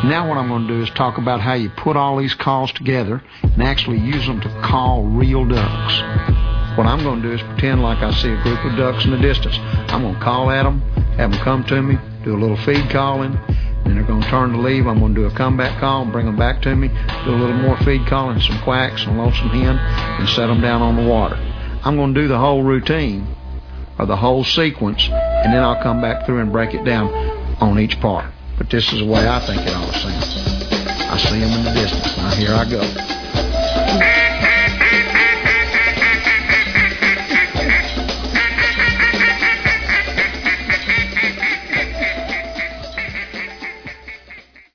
Now what I'm going to do is talk about how you put all these calls together and actually use them to call real ducks. What I'm going to do is pretend like I see a group of ducks in the distance. I'm going to call at them, have them come to me, do a little feed calling, then they're going to turn to leave. I'm going to do a comeback call and bring them back to me, do a little more feed calling, some quacks, and a lonesome hen, and set them down on the water. I'm going to do the whole routine or the whole sequence, and then I'll come back through and break it down on each part. But this is the way I think it ought to sound. I see them in the distance. Now here I go.